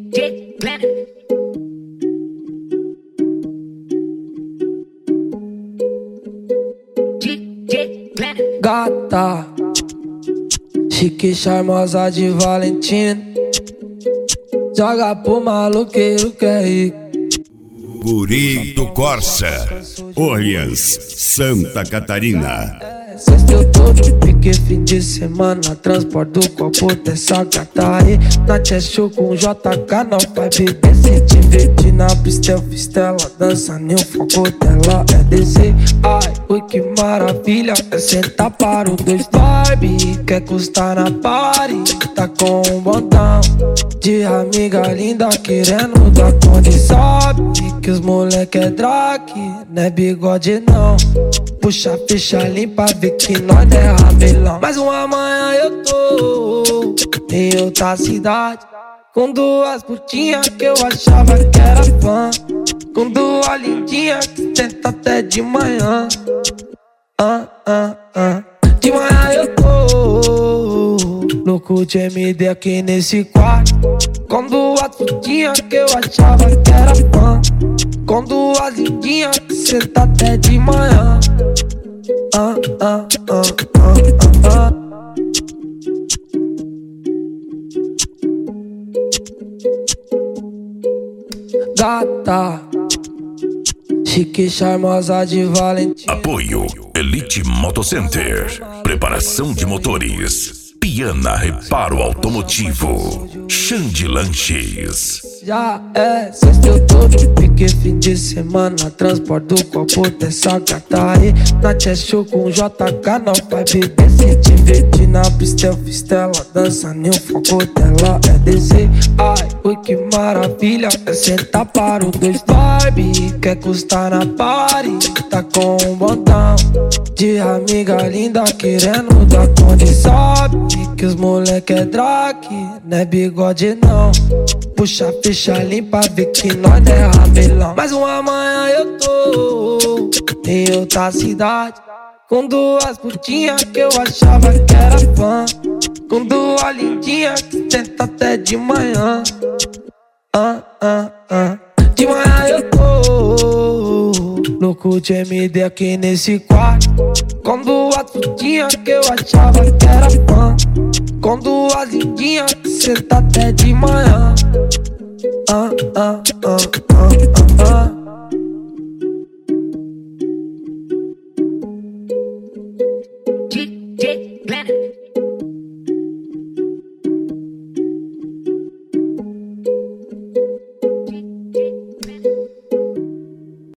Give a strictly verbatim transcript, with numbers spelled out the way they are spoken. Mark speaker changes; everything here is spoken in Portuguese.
Speaker 1: J Planet. J Planet.
Speaker 2: Gata, chique, charmosa de Valentina, joga pro maloqueiro que é rico.
Speaker 3: Guri do Corsa, Orleans, Santa Catarina.
Speaker 2: Sexta eu tô de pique, fim de semana, transporto o copo dessa gata aí. Na show com J K, não vai beber, se divertir na pista, eu fiz tela, dança nem o foco dela é descer. Ai, ui que maravilha, é sentar para o dois Barbie, quer custar na party, tá com um botão de amiga linda querendo dar conta. Sabe que os moleque é drag, não é bigode não. Puxa, ficha limpa, vê que nós é rabelão. Mais uma manhã eu tô em outra cidade, com duas putinhas que eu achava que era fã, com duas lindinhas que tenta até de manhã. Ah, ah, ah. De manhã eu tô louco de M D aqui nesse quarto, com duas putinhas que eu achava que era fã, com duas lindinhas que senta até de manhã. Ah, ah, ah, ah, ah, ah. Gata, chique, charmosa de Valentina.
Speaker 4: Apoio Elite Motocenter. Preparação de motores. Piana Reparo Automotivo. Xande Lanches.
Speaker 2: Já é sexta eu tô de pique, fim de semana, transporto o copo dessa gata aí. Na show com J K, não vai beber, se divertir na pista, eu fiz tela, dança nem o foco dela é descer. Ai, ui que maravilha, é sentar para o dois Barbie, quer custar na party, tá com um botão de amiga linda querendo dar conta. Sabe que os moleque é drag, não é bigode não. Puxa, ficha limpa, vê que nós é rabelão. Mais uma manhã eu tô em outra cidade, com duas putinhas que eu achava que era fã, com duas lindinhas que tenta até de manhã. Ah, ah, ah. De manhã eu tô louco de M D aqui nesse quarto, com duas putinhas que eu achava que era fã, com duas lindinhas que senta até de manhã. Ah, ah, ah, ah, ah, ah.
Speaker 1: J Planet.